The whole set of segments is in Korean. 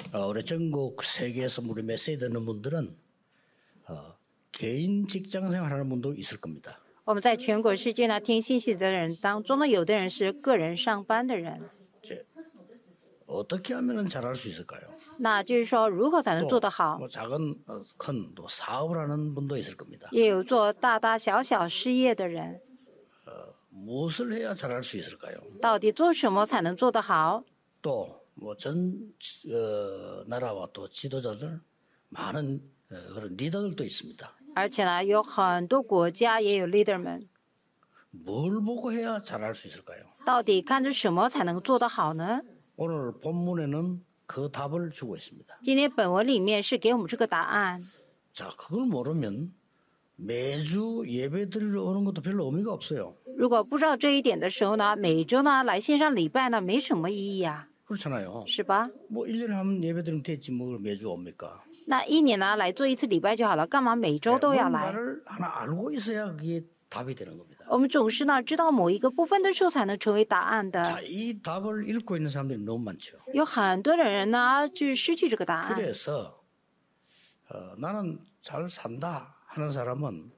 우리 전국 세계에서 우리 메시지 듣는 분들은 개인 직장 생활하는 분도 있을 겁니다. 我们在全国世界呢听信息的人当中呢，有的人是个人上班的人。 어떻게 하면 잘할 수 있을까요? 那就是说，如何才能做得好？ 뭐 작은 큰 또 사업을 하는 분도 있을 겁니다. 也有做大大小小事业的人， 무엇을 해야 잘할 수 있을까요? 到底做什么才能做得好？ 또 뭐 전 나라와 또 지도자들 많은 그런 리더들도 있습니다. 而且呢，有很多国家也有 leader 们， 뭘 보고 해야 잘할 수 있을까요? 到底看着什么才能做得好呢？ 오늘 본문에는 그 답을 주고 있습니다. 今天本文里面是给我们这个答案。 자, 그걸 모르면 매주 예배 드리러 오는 것도 별로 의미가 없어요. 如果不知道这一点的时候呢，每周呢来线上礼拜呢没什么意义啊， 그렇잖아요. 是吧？ 뭐 1년에 한 번 예배 드리면 됐지 뭐 매주 옵니까? 那一年呢来做一次礼拜就好了，干嘛每周都要来？ 뭔가를 하나 알고 있어야 그게 답이 되는 겁니다. 我们总是呢知道某一个部分的时候才能成为答案的。 자, 이 답을 읽고 있는 사람들이 너무 많죠. 有很多的人呢就是失去这个答案。 그래서 나는 잘 산다 하는 사람은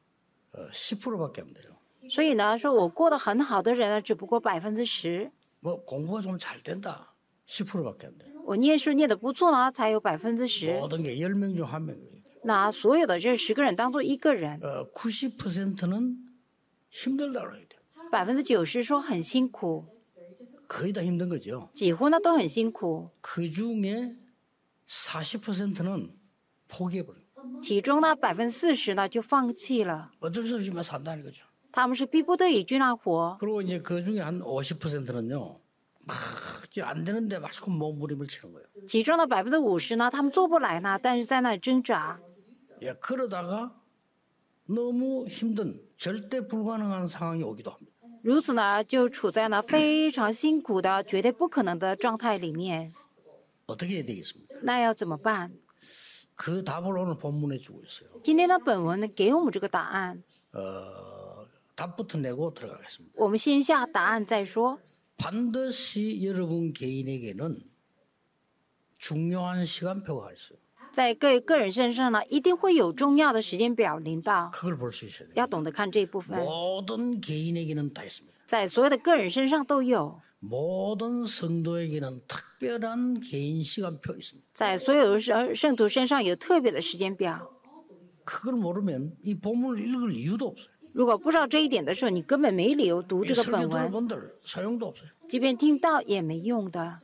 10%밖에 안 돼요. 所以呢，说我过得很好的人呢，只不过10%。 뭐 공부가 좀 잘 된다 10%밖에 안 돼요. 我念书念得不错呢，才有10%。 모든 게 10명 중 1명이에요. 那所有的这10个人当做一个人， 90%는 힘들다고 해야 돼요. 90%说很辛苦， 거의 다 힘든 거죠. 几乎呢都很辛苦。 그 중에 40%는 포기해버려요. 其中呢40%呢就放弃了， 어쩔 수 없이만 산다는 거죠. 他们是逼不得已这样活。 그리고 이제 그 중에 한 50%는요. 이제 안 되는데 자꾸 몸부림을 치는 거예요. 其中的50%呢，他们做不来呢，但是在那里挣扎。 예, 그러다가 너무 힘든 절대 불가능한 상황이 오기도 합니다. 如此呢，就处在呢非常辛苦的、绝对不可能的状态里面。 어떻게 해야 되겠습니까? 那要怎么办？ 그 답을 오늘 본문에 주고 있어요. 今天的本文呢，给我们这个答案。 답부터 내고 들어가겠습니다. 我们先下答案再说。 반드시 여러분 개인에게는 중요한 시간표가 있어요. 在各个人身上呢，一定会有重要的时间表临到， 그걸 볼 수 있어야 돼요. 要懂得看这一部分。 모든 개인에게는 다 있습니다. 在所有的个人身上都有， 모든 성도에게는 특별한 개인 시간표 있습니다. 在所有圣徒身上有特别的时间表。 그걸 모르면 이 본문을 읽을 이유도 없어요. 如果不知道这一点的时候，你根本没理由读 이 这个 설교 本文， 들어본들 소용도 없어요. 即便听到也没用的。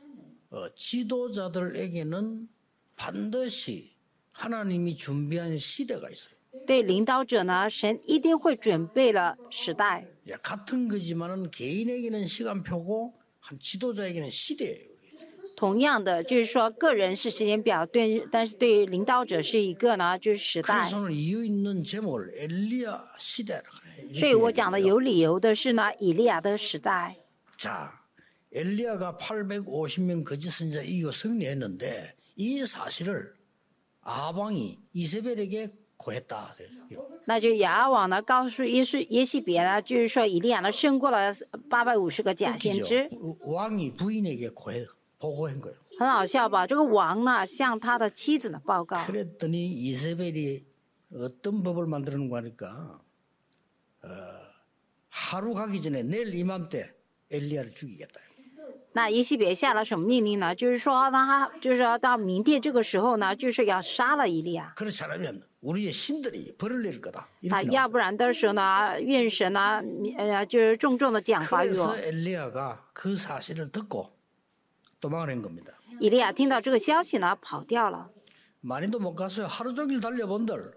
지도자들에게는 반드시 하나님이 준비한 시대가 있어요. 对领导者呢，神一定会准备了时代。 예, 같은 거지만은 개인에게는 시간표고 한 지도자에게는 시대예요. 同样的，就是说个人是时间表，但是对领导者是一个呢，就是时代。 그래서 오늘 이유 있는 제목을 엘리야 시대라고 그래요. 所以我讲的有理由的是呢，以利亚的时代。 자, 엘리야가 850명 거짓 선지자 이겨 승리했는데 이 사실을 아방이 이세벨에게 고했다. 那就亚王呢告诉耶西别呢，就是说以利亚呢胜过了850个假先知。 왕이 부인에게 보고한 거예요. 很好笑吧？这个王呢向他的妻子呢报告， 그랬더니 이세벨이 어떤 법을 만드는 거 하니까 하루 가기 전에 내일 이맘때 엘리야를 죽이겠다. 那耶西别下了什么命令呢？就是说让他，就是要到明天这个时候呢，就是要杀了以利亚。 그렇지 않으면 우리의 신들이 벌을 내릴 거다. 他 이렇게 要不然的时候呢，愿神呢，就是重重的奖罚于 그래서 我。 엘리야가 그 사실을 듣고 도망을 한 겁니다. 以利亚听到这个消息呢，跑掉了。 많이도 못 갔어요. 하루 종일 달려본들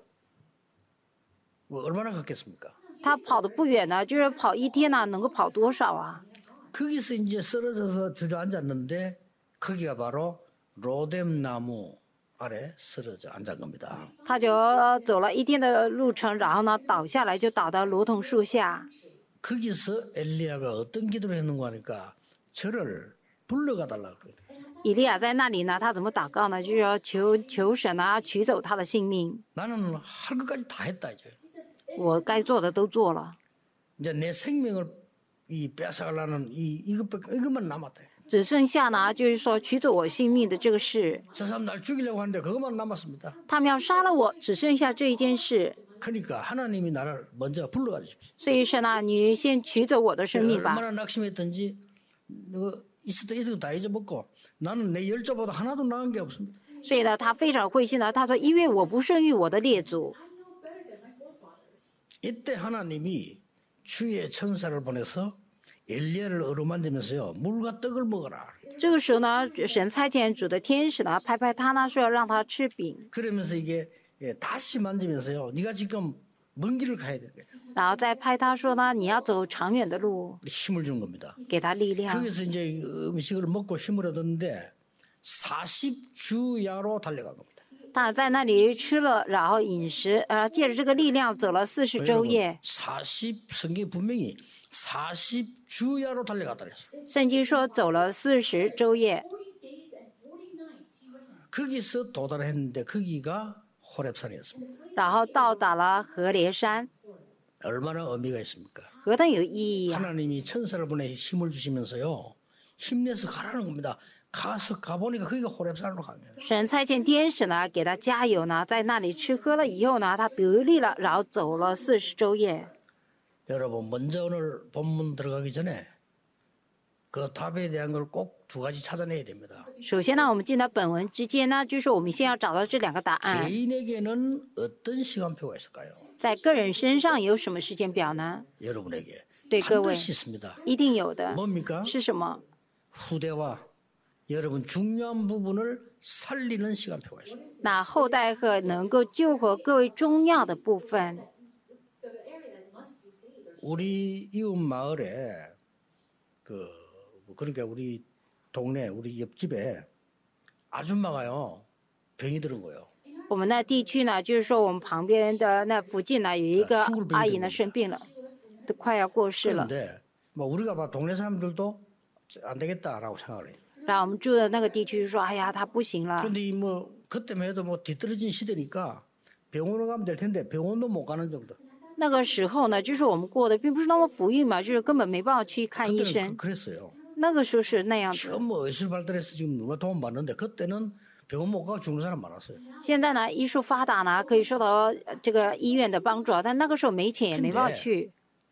뭐 얼마나 갔겠습니까? 他跑得不远呢，就是跑一天呢，能够跑多少啊？ 거기서 이제 쓰러져서 주저앉았는데 거기가 바로 로뎀 나무 아래 쓰러져 앉은 겁니다. 他就走了一天的路程，然后呢，倒下来就倒到罗桐树下。 거기서 엘리야가 어떤 기도를 했는가 하니까 저를 불러가 달라고 그래요. 以利亚在那里呢，他怎么祷告呢？就是要求神啊，取走他的性命。 나는 할 것까지 다 했다 이제. 我该做的都做了， 이제 내 생명을 이 뺏어가려는 이것만 남았다. 只剩下呢，就是说取走我性命的这个事。 저 사람 날 죽이려고 하는데 그것만 남았습니다. 他们要杀了我，只剩下这一件事。 그러니까 하나님이 나를 먼저 불러가 주십시오. 所以神啊，你先取走我的生命吧。 얼마나 낙심했든지 있었던 이도 다 잊어먹고 나는 내 열조보다 하나도 나은 게 없습니다. 所以呢，他非常灰心的，他说：“因为我不胜于我的列祖。 이때 하나님이 주의 천사를 보내서 엘리야를 어루만지면서요 물과 떡을 먹어라. ” 这个时候呢，神差遣主的天使呢，拍拍他呢，说要让他吃饼， 그러면서 이게 다시 만지면서요 네가 지금 먼 길을 가야 될 거야. 然后再拍他说呢，你要走长远的路， 힘을 준 겁니다. 给他力量。 거기서 이제 음식을 먹고 힘을 얻었는데 40주야로 달려간 겁니다. 他在那里吃了，然后饮食，借着这个力量走了40昼夜。 성경이 분명히 40주야로 달려갔다 그랬어요. 圣经说走了40昼夜， 거기서 도달했는데 거기가 호렙산이었습니다. 然后到达了何烈山， 얼마나 의미가 있습니까? 何等有意义啊！ 하나님이 천사를 보내 힘을 주시면서요 힘내서 가라는 겁니다. 가보니까 거기가 호렙산으로 가면 神差遣天使呢，给他加油呢，在那里吃喝了以后呢，他得力了，然后走了40昼夜。 여러분 먼저 오늘 본문 들어가기 전에 그 답에 대한 걸 꼭 두 가지 찾아내야 됩니다. 首先呢，我们进到本文之间呢，就是我们先要找到这两个答案。 개인에게는 어떤 시간표가 있을까요? 在个人身上有什么时间表呢？ 여러분에게 对各位 반드시 있습니다. 一定有的。 뭡니까? 是什么？ 후대와 여러분 중요한 부분을 살리는 시간표가 있어요. 那后代和能够救活各位重要的部分。 우리 이웃 마을에 그러니까 우리 동네 우리 옆집에 아줌마가요 병이 들은 거예요. 我们那地区呢，就是说我们旁边的那附近呢，有一个阿姨呢生病了，都快要过世了。 그런데 뭐 우리가 봐 동네 사람들도 안 되겠다라고 생각을 해요. 然后我们住的那个地区说：“哎呀，她不行了。 그런데 이 뭐 그때만 해도 뭐 뒤떨어진 시대니까 병원을 가면 될 텐데 병원도 못 가는 정도. ” 那个时候呢，就是我们过得并不是那么富裕嘛，就是根本没办法去看医 그때는 生。 그랬어요. 那个时候是那样子。 지금 뭐 의술 발달해서 지금 누가 도움 받는데 그때는 병원 못 가고 죽는 사람 많았어요. 现在呢，医术发达呢，可以受到这个医院的帮助，但那个时候没钱也没办法去。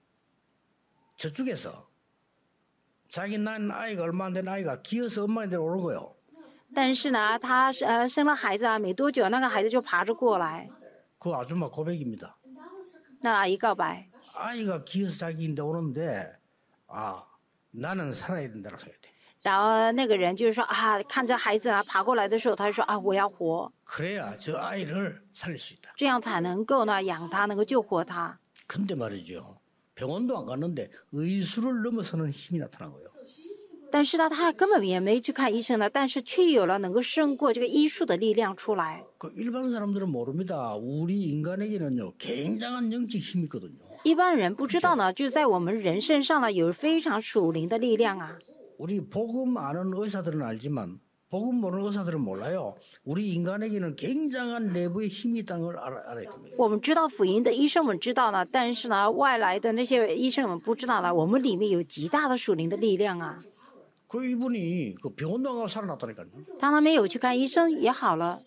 저쪽에서 자기 낳은 아이가 얼마 안 된 아이가 기어서 엄마한테로 오는 거예요. 但是呢，他生了孩子啊，没多久那个孩子就爬着过来， 그 아줌마 고백입니다. 那阿姨告白， 아이가 기어서 자기인데 오는데 나는 살아야 된다고 생각해. 然后那个人就是说啊，看着孩子啊爬过来的时候，他就说啊，我要活， 그래야 저 아이를 살릴 수 있다. 这样才能够呢养他，能够救活他。 근데 말이죠. 병원도 안 갔는데 의술을 넘어서는 힘이 나타난 거예요. 但是呢，他根本也没去看医生呢，但是却有了能够胜过这个医术的力量出来。 그 일반 사람들은 모릅니다. 우리 인간에게는요 굉장한 영적 힘이 있거든요. 一般人不知道呢，就在我们人身上呢有非常属灵的力量啊。 우리 복음 아는 의사들은 알지만 복음 모르는 의사들은 몰라요. 우리 인간에게는 굉장한 내부의 힘이 있다는 걸 알아야 됩니다. 我们知道福音的医生们知道呢，但是呢，外来的那些医生们不知道呢，我们里面有极大的属灵的力量啊。 그 이분이 그 병원도 안 가고 살아났다니까요. 当他没有去看医生也好了。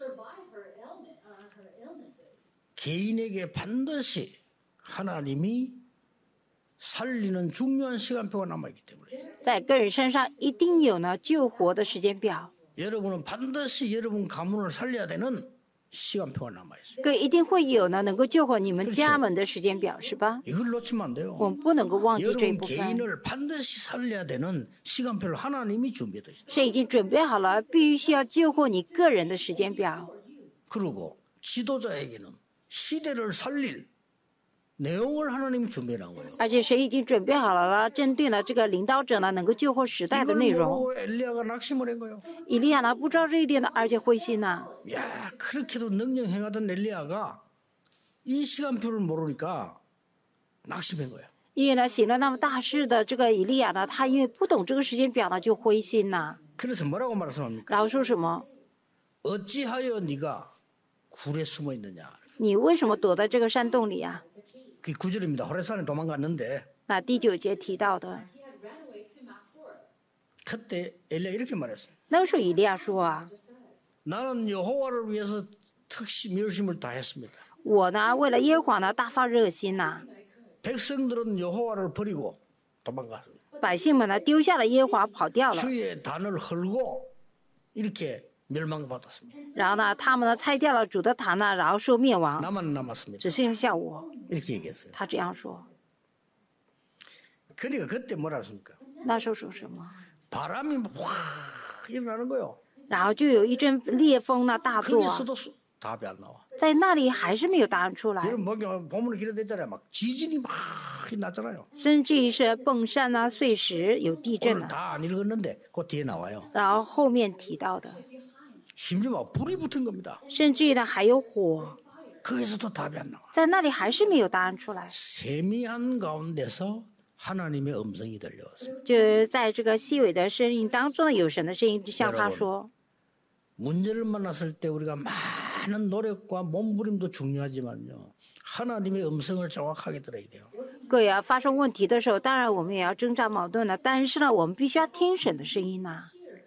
개인에게 반드시 하나님이 살리는 중요한 시간표가 남아있기 때문에 在个人身上一定有呢救活的时间表， 여러분은 반드시 여러분 가문을 살려야 되는 시간표가 남아있어요. 个一定会有呢能够救活你们家门的时间表，是吧？ 이걸 놓치면 안 돼요. 我们不能够忘记这一 여러분 部分。 개인을 반드시 살려야 되는 시간표를 하나님이 준비했어요. 神已经准备好了，必须要救活你个人的时间表。 그리고 지도자에게는 시대를 살릴 내용을 하나님이 준비해놓은 거예요. 而且神已经准备好了，针对呢这个领导者呢能够救活时代的 이걸 内容。 모르고 엘리야가 낙심을 한 거예요. 以利亚呢不知道这一点呢，而且灰心呢。 야, 그렇게도 능력 행하던 엘리야가 이 시간표를 모르니까 낙심한 거예요. 因为呢行了那么大事的这个以利亚呢，他因为不懂这个时间表呢，就灰心呐。 그래서 뭐라고 말씀합니까? 然后说什么？ 어찌하여 네가 굴에 숨어 있느냐? 你为什么躲在这个山洞里啊？ 그 9절입니다. 호레산에 도망갔는데 那第9节提到的， 그때 엘리야 이렇게 말했어요. 那个时候以利亚说啊， 나는 여호와를 위해서 특심 열심을 다했습니다. 我呢为了耶和华呢大发热心呐、 백성들은 여호와를 버리고 도망갔습니다. 百姓们呢丢下了耶和华跑掉了， 주의 단을 헐고 이렇게 멸망받았습니다. 然后呢他们呢拆掉了主的坛呢，然后受灭亡， 나만 남았습니다. 只剩下我。 이렇게 얘기했어요. 他这样说， 그러니까 그때 뭐라 했습니까? 那时候说什么？ 바람이 확 일어나는 거요. 然后就有一阵烈风呢大作， 거기서도 답이 안 나와. 在那里还是没有答案出来， 여러분 보면 기록됐잖아요. 막 지진이 막 났잖아요. 甚至于是蹦山啊、碎石、有地震 오늘 啊， 다 안 읽었는데 그 뒤에 나와요. 然后后面提到的， 심지어 막 불이 붙은 겁니다. 甚至于呢还有火， 거기서도 답이 안 나와. 在那里还是没有答案出来， 세미한 가운데서 하나님의 음성이 들려왔어요. 就是在这个细微的声音当中呢，有神的声音就向他说。 문제를 만났을 때 우리가 많은 노력과 몸부림도 중요하지만요. 하나님의 음성을 정확하게 들어야 돼요. 各位啊，发生问题的时候，当然我们也要挣扎矛盾了，但是呢，我们必须要听神的声音呐、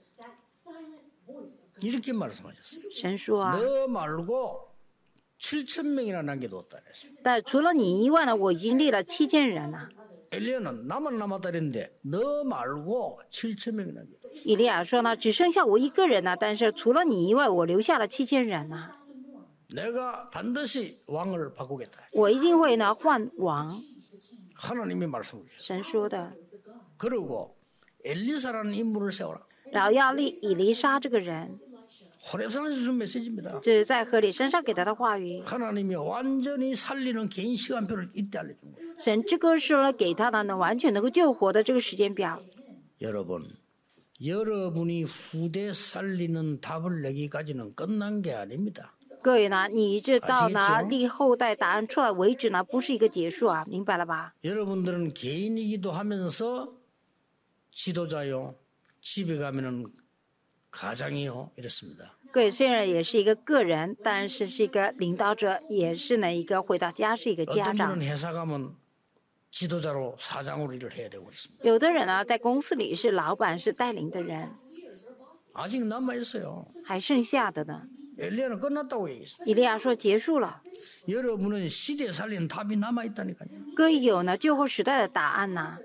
이렇게 말씀하셨어요. 神说啊， 너 말고 7천 명이나 남겨뒀다 그랬어요. 但除了你以外呢，我已经立了7000人了。 엘리야는 나만 남았다 그랬는데 너 말고 7천 명이 남겨뒀다. 以利亚说呢，只剩下我一个人了，但是除了你以外，我留下了7000人呢。 내가 반드시 왕을 바꾸겠다. 我一定会呢换王。 하나님이 말씀을 주셨어요. 神说的， 그리고 엘리사라는 인물을 세워라. 然后要立以利沙这个人， 호렙산에서 준 메시지입니다. 这是在河里身上给他的话语。 하나님이 완전히 살리는 개인 시간표를 이때 알려준 거예요. 神这个时候呢，给他呢完全能够救活的这个时间表。 여러분이 후대 살리는 답을 내기까지는 끝난 게 아닙니다. 各位呢，你一直到呢 아시겠죠? 立后代答案出来为止呢，不是一个结束啊，明白了吧？ 여러분들은 개인이기도 하면서 지도자요, 집에 가면은 가장이요, 이렇습니다. 各位虽然也是一个个人，但是是一个领导者，也是呢一个回到家是一个家 어떤 长 분은 。 회사 가면 지도자로 사장으로 일을 해야 되고 그렇습니다. 有的人呢在公司里是老板，是带领的人， 아직 남아 있어요. 还剩下的呢。 엘리야는 끝났다고 얘기했어요. 以利亚说结束了， 여러분은 시대 살린 답이 남아 있다니까요. 各位有呢救后时代的答案呐。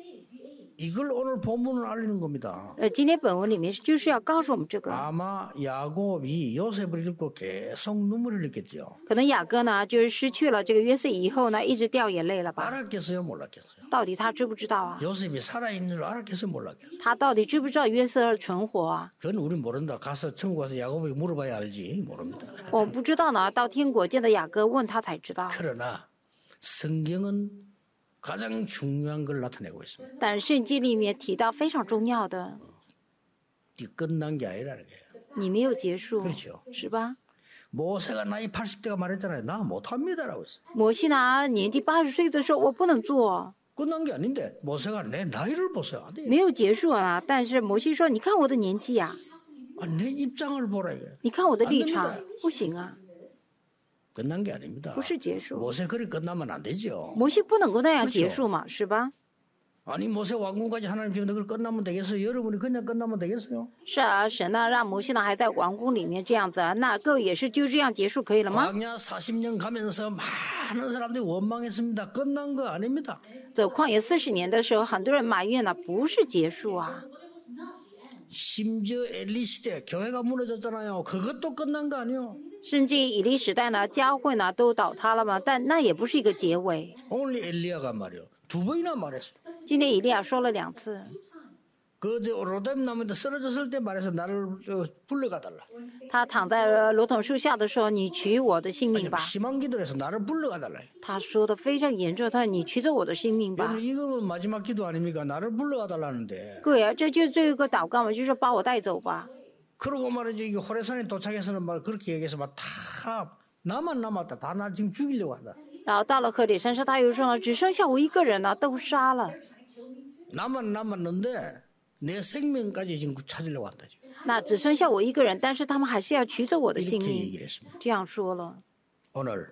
이걸 오늘 본문은 알리는 겁니다. 今天本文里面就是要告诉我们这个。 아마 야곱이 요셉을 읽고 계속 눈물을 흘렸겠죠. 可能雅各呢就是失去了这个约瑟以后呢，一直掉眼泪了吧？ 알았겠어요, 몰랐겠어요. 到底他知不知道啊？ 요셉이 살아있는 줄 알았겠어요, 몰랐겠어요. 他到底知不知道约瑟存活啊？ 그건 우린 모른다. 가서 천국 가서 야곱에게 물어봐야 알지. 모릅니다. 我不知道呢，到天国见的雅各问他才知道。 그러나 성경은 가장 중요한 걸 나타내고 있습니다. 但是圣经里面提到非常重要的， 이 끝난 게 아니라는 거예요. 你没有结束， 그렇죠. 是吧？ 모세가 나이 80대가 말했잖아요. 나 못합니다라고 했어요. 摩西呢年纪80岁的时候，我不能做， 끝난 게 아닌데 모세가 내 나이를 보세요. 안 돼요. 没有结束啊。但是摩西说：“你看我的年纪啊， 아, 내 입장을 보라 이게. 你看我的立 안 场 됩니다 ， 不行啊， 끝난 게 아닙니다. 不是结束。 모세 그리 끝나면 안 되죠. 摩西不能够那样 그렇죠 结束嘛，是吧？ 아니 모세 왕궁까지 하나님 지금 그걸 끝나면 되겠어요? 여러분이 그냥 끝나면 되겠어요? 是啊，神呢让摩西呢还在王宫里面这样子啊，那各位也是就这样结束可以了吗？ 광야 40년 가면서 많은 사람들이 원망했습니다. 끝난 거 아닙니다. 走旷野40年的时候，很多人埋怨呢，不是结束啊。 심지어 엘리 시대 교회가 무너졌잖아요. 그것도 끝난 거 아니에요. 甚至以利时代呢，教会呢都倒塌了嘛，但那也不是一个结尾。 오늘 엘리야가 말이요. 2번이나 말했어요. 今天以利亚说了2次， 그저 로뎀 나무에 쓰러졌을 때 말해서 나를 불러가달라. 他躺在罗桶树下的时候，你取我的性命吧。 심한 기도를 해서 나를 불러가달라. 他说的非常严重，他说你取走我的性命吧。 여러분 이거는 마지막 기도 아닙니까? 나를 불러가달라는데. 各位啊，这就是最后一个祷告嘛，就是把我带走吧。 그러고 말이죠. 이게 호레산에 도착해서는 말 그렇게 얘기해서 막 다 나만 남았다. 다 날 지금 죽이려고 한다. 然后到了河里山上，他又说呢，只剩下我一个人了，都杀了。 나만 남았는데 내 생명까지 지금 찾으려고 한다. 지금. 那只剩下我一个人，但是他们还是要取走我的性 이렇게 命。 얘기를 했습니다. 这样说了， 오늘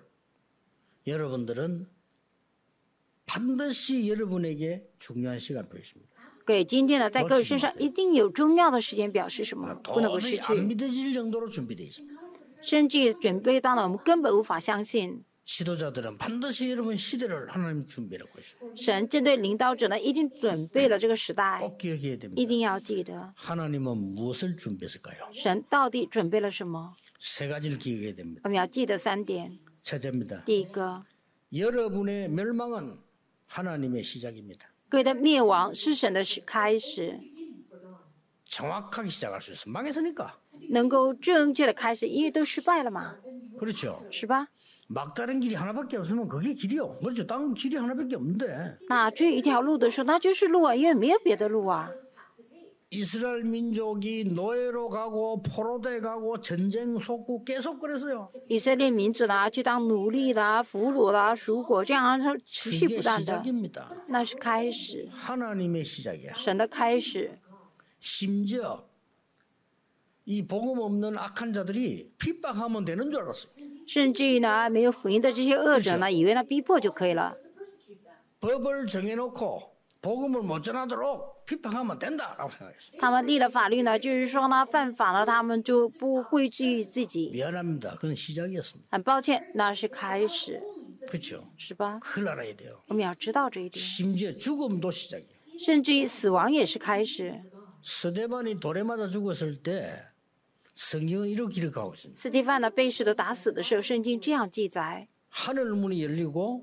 여러분들은 반드시 여러분에게 중요한 시간표입니다. 给今天呢，在各位身上一定有重要的时间表是什么？不能够失 도저히 안 去， 믿어질 정도로 준비되어 있습니다. 甚至准备到了我们根本无法相信。 지도자들은 반드시 여러분 시대를 하나님 준비하고 있어요. 神针对领导者呢，一定准备了这个时代， 꼭 기억해야 一 됩니다. 定要记得， 하나님은 무엇을 준비했을까요? 神到底准备了什么？ 세 가지를 기억해야 됩니다. 我们要记得3点。 첫째입니다. 第一个， 여러분의 멸망은 하나님의 시작입니다. 各位的灭亡是神的开始， 정확하게 시작할 수 있어요. 망했으니까. 能够正确的开始，因为都失败了嘛， 그렇죠. 是吧？ 막다른 길이 하나밖에 없으면 그게 길이요. 그렇죠. 딴 길이 하나밖에 없는데. 那只有一条路的时候，那就是路啊，因为没有别的路啊。 이스라엘 민족이 노예로 가고 포로돼 가고 전쟁 속고 계속 그랬어요. 以色列民族呢，去当奴隶啦、俘虏啦、赎国，这样是持续 그게 不断的， 시작입니다. 那是开始， 하나님의 시작이야. 神的开始。 심지어 이 복음 없는 악한 자들이 핍박하면 되는 줄 알았어요. 甚至于呢，没有福音的这些恶者呢，以为呢逼迫就可以了。 법을 정해놓고 복음을 못 전하도록 핍박하면 된다라고 생각했어요. 他们立了法律呢，就是说呢，犯法了，他们就不归罪于自己。 미안합니다. 그건 시작이었습니다. 很抱歉，那是开始， 그렇죠. 是吧？ 그걸 알아야 돼요. 我们要知道这一点。 심지어 죽음도 시작이에요. 甚至于死亡也是开始。 스데반이 돌에 맞아 죽었을 때 성경은 이렇게 기록하고 있습니다. 斯蒂芬呢被石头打死的时候，圣经这样记载： 하늘 문이 열리고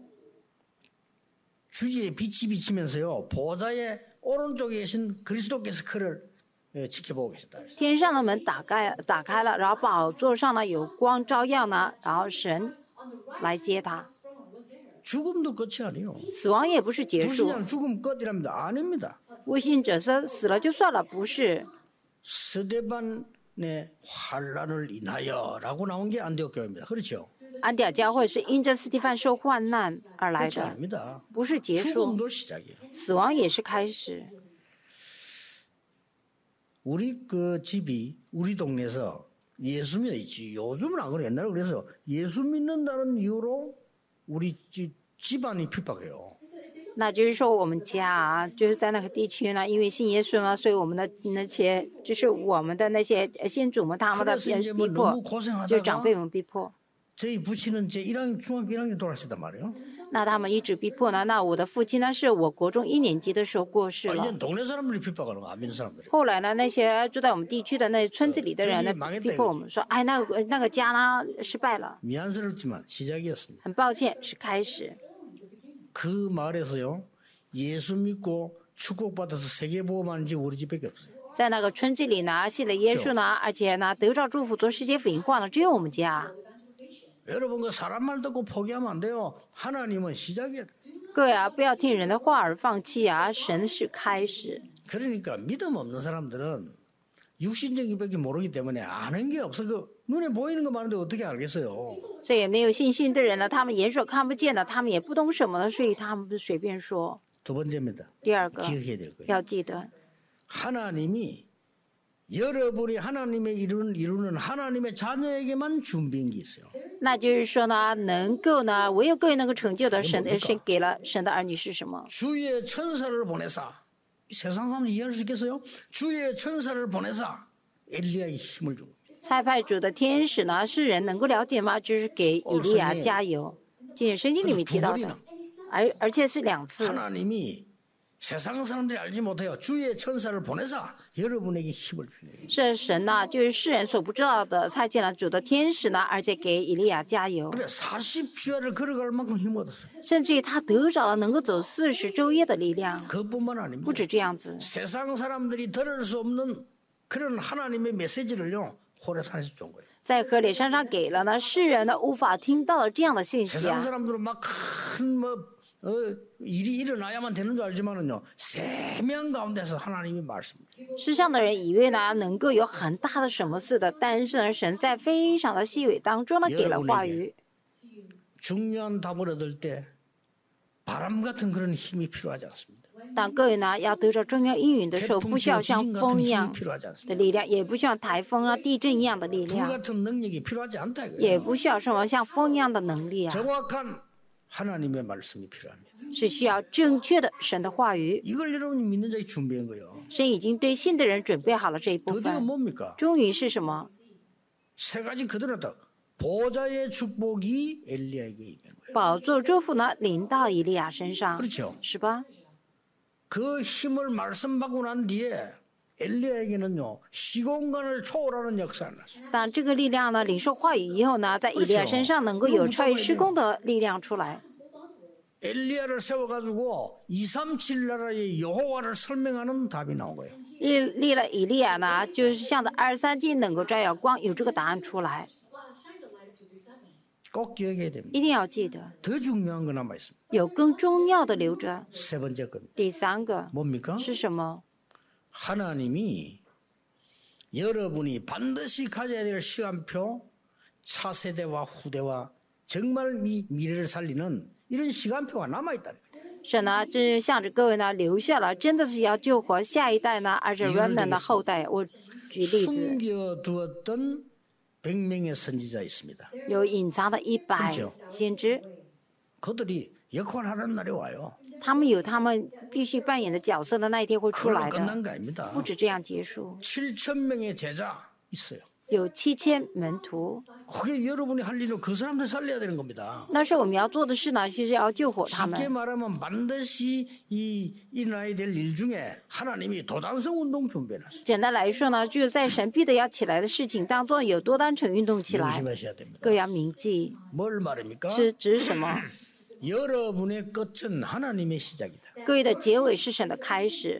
주지의 빛이 비치면서요. 보좌의 오른쪽에 계신 그리스도께서 그를 지켜보고 계셨다. 天上的门打开了，然后宝座上呢有光照耀呢，然后神来接他。 죽음도 끝이 아니에요. 死亡也不是结束， 불신자는 죽음 끝이랍니다. 아닙니다. 未信者说死了就算了，不是。 스데반의 환란을 인하여라고 나온 게 안디옥 교회입니다. 그렇죠? 安迪亚教会是因着斯蒂芬受患难而来 그렇지 的， 않습니다. 不是结束， 죽음도 시작이에요. 死亡也是开始。 우리 그 집이 우리 동네에서 예수 믿어 있지. 요즘은 안 그래. 옛날에 그래서 예수 믿는다는 이유로 우리 집안이 핍박해요. 那就是说，我们家啊，就是在那个地区呢，因为信耶稣呢，所以我们的那些，就是我们的那些先祖们他们的 그래서 이제 뭐 逼迫 너무 ， 就长 고생하다가 辈们逼迫。 저희 부친은 제 1학년 중학교 1학년 돌아가셨단 말이에요. 那他们一直逼迫呢。那我的父亲呢，是我国中1年级的时候过世了。 이제 동네 사람들이 핍박하는 거 안 믿는 사람들이. 后来呢，那些住在我们地区的那村子里的人呢，逼迫我们说，哎，那个家呢失败了。 미안스럽지만 시작이었습니다. 很抱歉，是开始。 그 마을에서요. 예수 믿고 축복받아서 세계보험하는 집 우리 집밖에 없어요. 在那个村子里呢，信了耶稣呢，而且呢得到祝福做世界福音化呢，只有我们家。 여러분 그 사람 말 듣고 포기하면 안 돼요. 하나님은 시작이에요. 各位啊，不要听人的话而放弃啊！神是开始。 그러니까 믿음 없는 사람들은 육신적인밖에 모르기 때문에 아는 게 없어. 그 눈에 보이는 거 많은데 어떻게 알겠어요? 所以没有信心的人呢，他们眼所看不见的，他们也不懂什么的，所以他们就随便说。 두 번째입니다. 第二个 기억해야 될 거예요. 要记得， 하나님이 여러분이 하나님의 이루는 하나님의 자녀에게만 준비한 게 있어요. 那就是说呢，能够呢，唯有各位能够成就的，神给了神的儿女是什么？ 주의 천사를 보내사 세상 사람 이해할 수 있겠어요? 주의 천사를 보내사 엘리야에게 힘을 주고 差派主的天使呢，是人能够了解吗？就是给以利亚加油。今天圣经里面提到的，而且是2次。 하나님이 세상 사람들이 알지 못해요. 주의 천사를 보내사 여러분에게 힘을 주네요. 是神呢，就是世人所不知道的，差遣了主的天使呢，而且给以利亚加油。 그래 40주야를 걸어갈 만큼 힘 얻었어요. 甚至于他得着了能够走40昼夜的力量。 그것뿐만 아닙니다. 不止这样子， 세상 사람들이 들을 수 없는 그런 하나님의 메시지를요. 호렙산에서 준 거예요. 在河烈山上给了呢世人呢无法听到的这样的信息 세상 啊。 사람들은 막 큰 일이 일어나야만 되는 줄 알지만은요. 세명 가운데서 하나님이 말씀. 世上的人以为呢能够有很大的什么似的，但是呢神在非常的细微当中呢给了话语。 중요한 답을 얻을 때 바람 같은 그런 힘이 필요하지 않습니다. 当各位呢要得着重要应允的时候，不需要像 지진 风 같은 一 힘이 样 필요하지 않습니다. 的力量，也不需要台风啊、地震一样的力 불 量， 같은 능력이 필요하지 않다 也 이거예요. 不需要什么像风一样的能力啊。 정확한 하나님의 말씀이 필요합니다. 是需要正确的神的话语。 이걸 여러분이 믿는 자에게 준비한 거예요. 神已经对信的人准备好了这一部 드디어 分。 뭡니까? 终于是什么？ 세 가지 그대로 딱 보좌의 축복이 엘리야에게 있는 거예요. 宝座祝福呢临到以利亚身上， 그렇죠. 是吧？ 그 힘을 말씀받고 난 뒤에 엘리야에게는요 시공간을 초월하는 역사가 났어요. 当这个力量呢领受话语以后呢，在以利亚身上能够有超越施工的力量出来。 엘리야를 세워가지고 237 나라의 여호와를 설명하는 답이 나온 거예요. 立了以利亚呢，就是向着23纪能够照耀光，有这个答案出来， 꼭 기억해야 됩니다. 一定要记得。 더 중요한 거 남아 있습니다. 有更重要的留着。 세 번째 겁니다. 第三个 뭡니까? 是什么？ 하나님이 여러분이 반드시 가져야 될 시간표, 차세대와 후대와 정말 미래를 살리는 이런 시간표가 남아있다는 거예요. 神呢，这向着各位呢留下了，真的是要救活下一代呢，而且 remnant 的后代。我举例子， 숨겨두었던 100명의 선지자 있습니다. 有隐藏的100先知， 그들이 역할하는 날이 와요. 他们有他们必须扮演的角色的那一天会出 그걸로 来 끝난 的， 거 아닙니다. 不止这样结束。 7,000명의 제자 있어요. 有7000门徒， 그게 여러분이 할 일은 그 사람들 살려야 되는 겁니다. 那是我们要做的事呢，其实要救活他 쉽게 们。 말하면 반드시 일어나야 될 일 중에 하나님이 도단성 운동 준비해놨어요. 简单来说呢，就是在神必得要起来的事情当中，有多单程运动起来， 조심하셔야 됩니다. 各要铭记， 뭘 말입니까? 是指什么？ 여러분의 끝은 하나님의 시작이다. 各位的结尾是神的开始。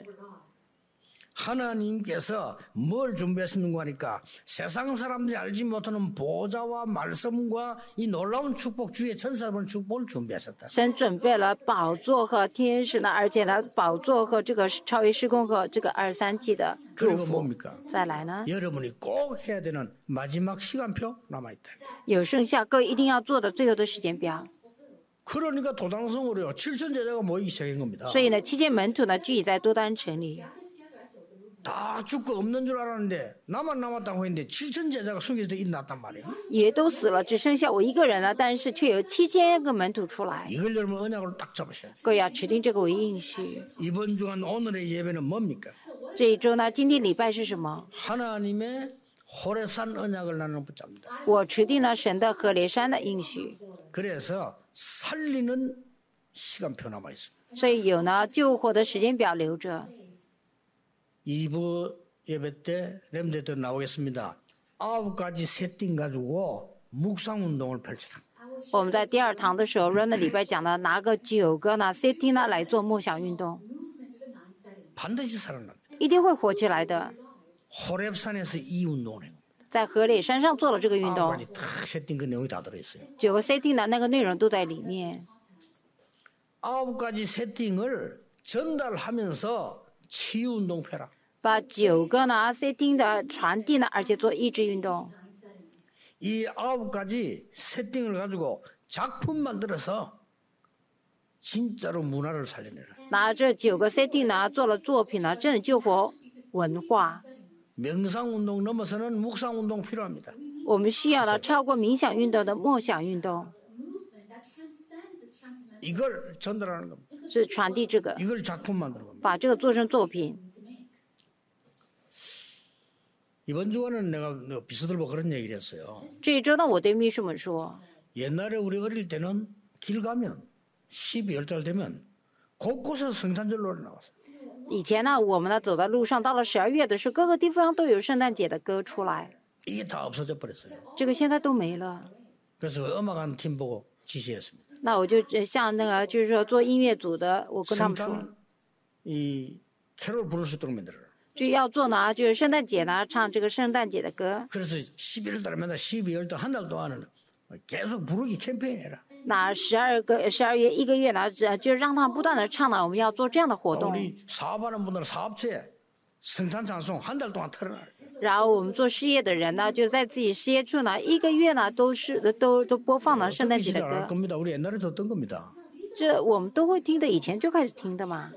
하나님께서 뭘 준비하시는가 하니까 세상 사람들이 알지 못하는 보좌와 말씀과 이 놀라운 축복 주의 천사분 축복을 준비하셨다. 神准备了宝座和天使呢，而且呢，宝座和这个超越时空和这个23纪的祝 그리고 福。 뭡니까? 再来呢， 여러분이 꼭 해야 되는 마지막 시간표 남아있다. 有剩下各位一定要做的最后的时间表。 그러니까 도당성으로요 7천 제자가 모이기 시작한 겁니다. 所以呢，7000门徒呢聚集在多丹城里， 다 죽고 없는 줄 알았는데 나만 남았다고 했는데 7천 제자가 숨겨져 있났단 말이에요. 以为都死了，只剩下我一个人了，但是却有7000个门徒出来。 이걸 여러분 언약으로 딱 잡으셔야 돼요. 各位要持定这个为应许。 이번 주간 오늘의 예배는 뭡니까? 这一周呢，今天礼拜是什么？ 하나님의 호렙산 언약을 나는 붙잡니다. 我持定了神的何烈山的应许， 그래서 살리는 시간표 남아 있습니다. 所以有呢救活的时间表留着。 2부 예배 때 렘데들 나오겠습니다. 9가지 세팅 가지고 묵상 운동을 펼치라. 我们在第二堂的时候 ，run 的礼拜讲的拿个9个呢 setting 呢来做默想运动， 반드시 살아납니다. 一定会活起来的。 호렙산에서 이 운동을 해요. 在河烈山上做了这个运动， 9가지 다 세팅 그 내용이 다 들어있어요. 9个 setting 的那个内容都在里面。 9가지 세팅을 전달하면서 치유 운동 펴라. 把9个呢 setting 的传递呢，而且做医治运动。 이 9가지 세팅을 가지고 작품 만들어서 진짜로 문화를 살려내라. 拿这9个 setting 呢做了作品呢，真的救活文化。 명상 운동 넘어서는 묵상 운동 필요합니다. 我们需要呢超过冥想运动的默想运动， 이걸 전달하는 겁니다. 是传递这个， 이걸 작품 만드는 겁니다. 把这个做成作品。 이번 주간은 내가 비서들보고 그런 얘기를 했어요. 这一周呢，我对秘书们说， 옛날에 우리 어릴 때는 길 가면 12월 되면 곳곳에서 성탄절 노래 나왔어요. 以前呢，我们呢走在路上，到了12月的时候，各个地方都有圣诞节的歌出来， 이게 다 없어져 버렸어요. 这个现在都没了。 그래서 음악하는 팀 보고 지시했습니다. 那我就像那个就是说做音乐组的，我跟他们说， 성탄 이 캐롤 부를 수 있도록 만들어라. 就要做呢，就是圣诞节呢唱这个圣诞节的歌。 그래서 11월 달에 맨날 12월 달 한 달 동안은 계속 부르기 캠페인 해라. 那12月1个月呢，就让他们不断的唱呢，我们要做这样的活动。 우리 사업하는 분들은 사업체에 성탄 찬송 한 달 동안 틀어놔. 然后我们做事业的人呢，就在自己事业处呢，1个月呢都播放了圣诞节的 안 할 歌， 겁니다. 우리 옛날에 듣던 겁니다. 这我们都会听的，以前就开始听的嘛。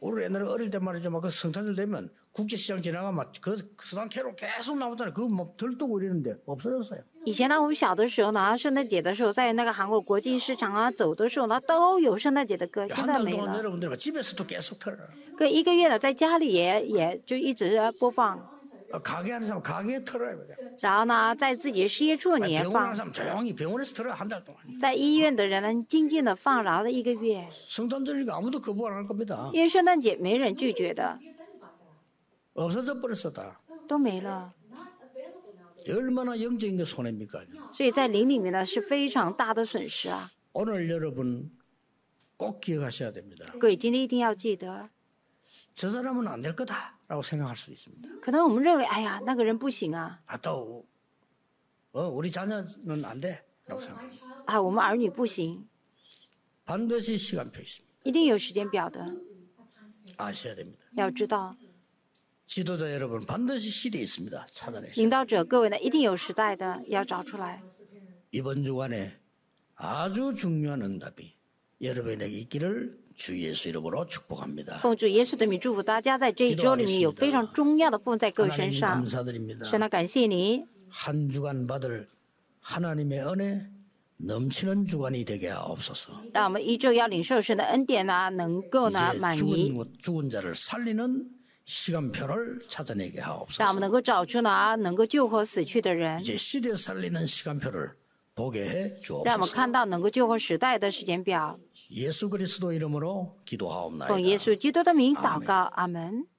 우리 옛날에 어릴 때 말이죠. 막 그 성탄절 되면 국제시장 지나가면 그 수단 캐롤 계속 나오잖아요. 그거 뭐 들뜨고 이러는데 없어졌어요. 以前呢，我们小的时候呢，圣诞节的时候，在那个韩国国际市场啊走的时候呢，都有圣诞节的歌，现 한 在 달 没 동안 了。 여러분들 집에서도 계속 틀어요. 个一个月呢，在家里也就一直播放， 가게 하는 사람 가게에 틀어요. 그냥. 然后呢，在自己的事业处你也 병원 放 하는 ， 사람 조용히 병원에서 틀어요. 한 달 동안. 在医院的人呢，静静的放，然后一个月， 성탄절이니까 아무도 거부 안 할 겁니다. 因为圣诞节没人拒绝的， 없어져 버렸어 다. 都没了。 얼마나 영적인 게 손해입니까? 所以在灵里面呢是非常大的损失啊！ 오늘 여러분 꼭 기억하셔야 됩니다. 各位今天一定要记得， 저 사람은 안 될 거다라고 생각할 수도 있습니다. 可能我们认为，哎呀，那个人不行啊， 아, 또 우리 자녀는 안 돼라고 생각합니다. 啊，我们儿女不行， 반드시 시간표 있습니다. 一定有时间表的， 아셔야 됩니다. 要知道。 지도자 여러분 반드시 시대에 있습니다. 찾아내셔야 领导者各位呢，一定有时代的，要找出来。 이번 주간에 아주 중요한 응답이 여러분에게 있기를 주 예수 이름으로 축복합니다. 奉主耶稣的名祝福大家，在这一周里面有非常重要的部分在各位身 하나님 上。 감사드립니다. 神呢，感谢你， 한 주간 받을 하나님의 은혜 넘치는 주간이 되게 하옵소서. 让我们一周要领受神的恩典呢，能够呢 이제 满意， 죽은 자를 살리는 시간표를 찾아내게 让我 하옵소서. 们能够找出呢能够救活死去的人， 이제 시대 살리는 시간표를 보게 해 让我们 주옵소서. 看到能够救活时代的时间表。 예수 그리스도 이름으로 奉耶 기도하옵나이다. 稣基督的名祷告，阿门。